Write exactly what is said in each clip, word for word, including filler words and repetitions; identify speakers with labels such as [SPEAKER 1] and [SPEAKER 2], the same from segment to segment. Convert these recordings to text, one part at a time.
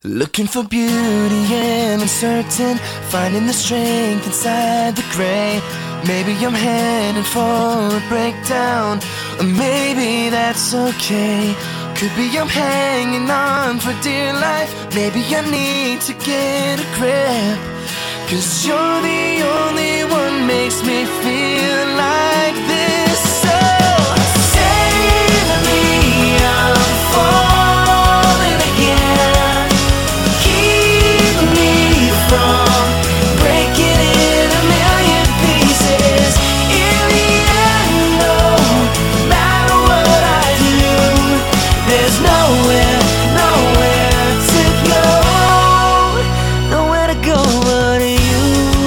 [SPEAKER 1] Looking for beauty and uncertain, finding the strength inside the gray. Maybe I'm heading for a breakdown, or maybe that's okay. Could be I'm hanging on for dear life. Maybe I need to get a grip, 'cause you're the only one makes me feel like this. So save me, I'm falling again. Keep me from breaking in a million pieces. In the end, no matter what I do, there's nowhere, nowhere to go, nowhere to go but you.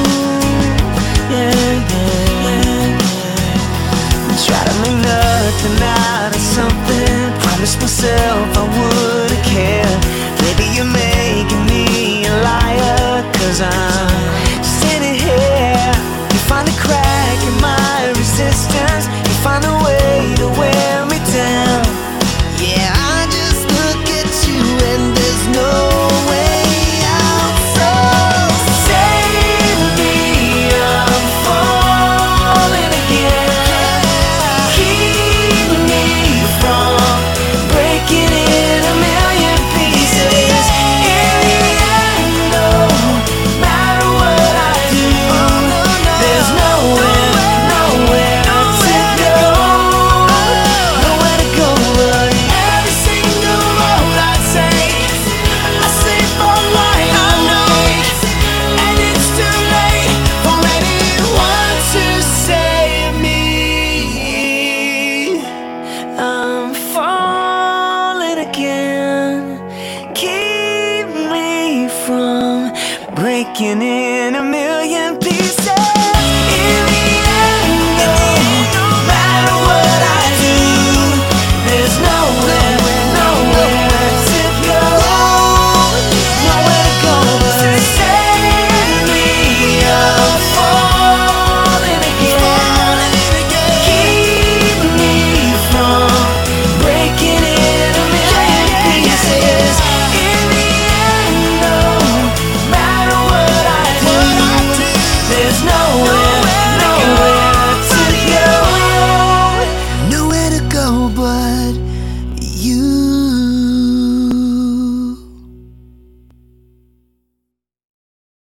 [SPEAKER 1] Yeah, yeah, yeah, yeah. Try to make nothing out of something. Promised myself I wouldn't care. Maybe you're making me a liar, 'cause I'm sitting here. You find a crack in my resistance. You find a way to wear me down. Yeah, I just look at you and there's no way out. So save me, I'm falling again. Keep me from breaking in a million pieces. In the end, no matter what I do, there's nowhere, nowhere to go, nowhere to go but every single road I take, I say for light I know, and it's too late for anyone to save me. I'm falling again. Keep me from breaking in a million pieces.